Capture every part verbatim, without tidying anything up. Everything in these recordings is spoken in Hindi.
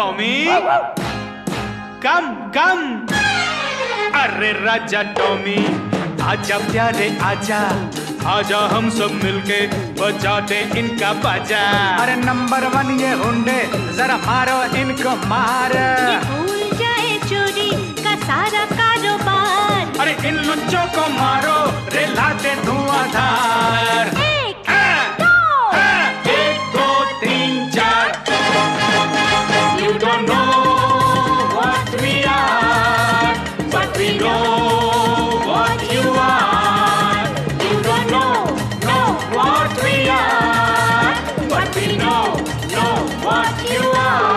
टॉमी कम कम। अरे राजा टॉमी आजा प्यारे आजा, आजा हम सब मिलके बजाते इनका बाजा। अरे नंबर वन ये हुंडे, जरा मारो इनको मार। ये भूल जाए चोरी का सारा कारोबार। अरे इन लुच्चों को मारो रे लाते धुआंधार। एक हाँ, दो हाँ, एक दो तीन चार। You don't know what we are, but we know what you are. You don't know, know what we are, but we know, know what you are.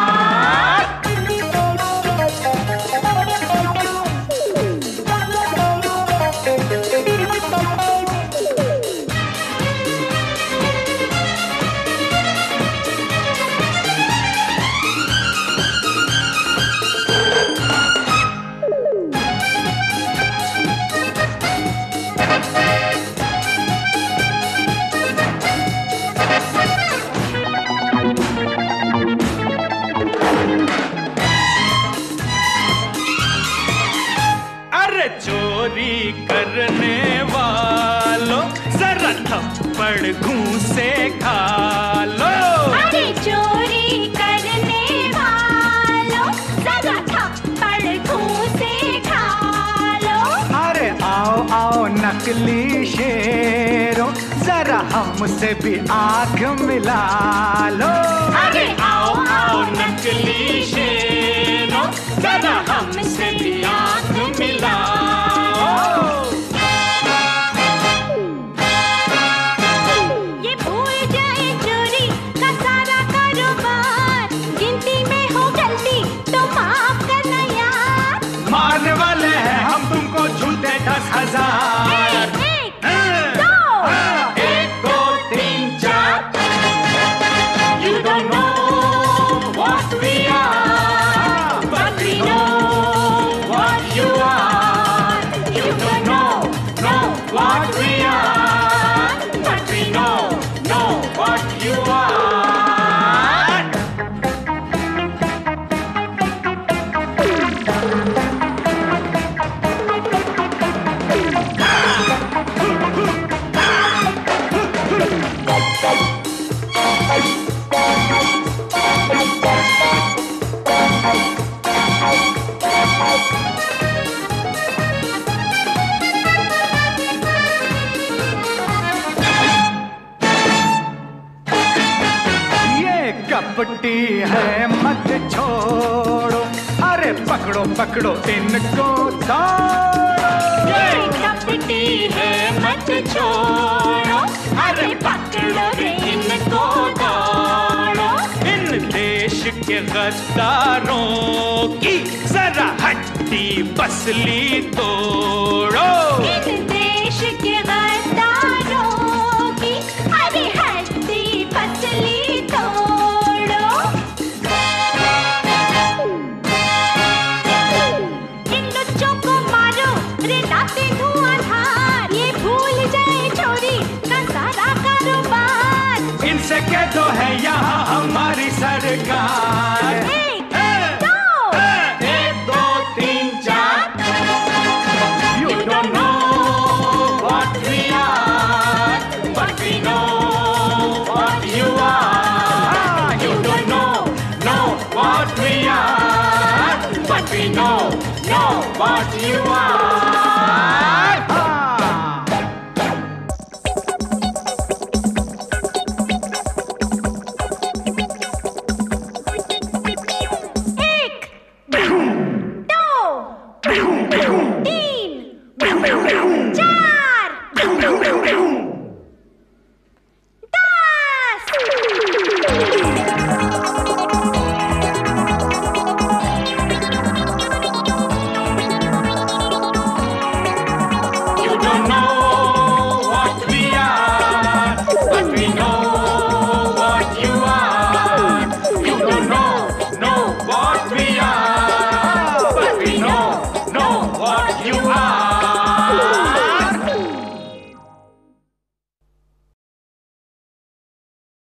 चोरी करने वालों जरा थप्पड़ घूंसे खा लो। अरे चोरी करने वालों जरा थप्पड़ घूंसे खा लो। अरे आओ आओ नकली शेरों, जरा हमसे भी आंख मिला लो। अरे आओ आओ नकली शेरों, जरा हमसे भी आंख मिला। ये भूल जाए चोरी का सारा कारोबार। गिनती में हो गलती तो माफ करना यार। मारने वाले हैं हम तुमको झूठे दस हजार। एक दो एक दो तीन चार। You don't know what we are, but we know what you are. You don't know, know what we are, but we know, know what you are. कपटी है मत छोड़ो, अरे पकड़ो पकड़ो इनको दौड़ो। ये कपटी है मत छोड़ो, अरे पकड़ो रे इनको दौड़ो। इन देश के गद्दारों की जरा हड्डी पसली तोड़ो। इन देश के गद्दारों की अरे हड्डी पसली तोड़ो। इन लुच्चों को मारो रे लाते धुआंधार। ये भूल जाए चोरी का सारा कारोबार। इनसे कह दो है यहाँ हमारी सरकार। एक दो एक दो तीन चार। You don't know what we are, but we know what you are. You don't know, know what we are, but we know, know what you are.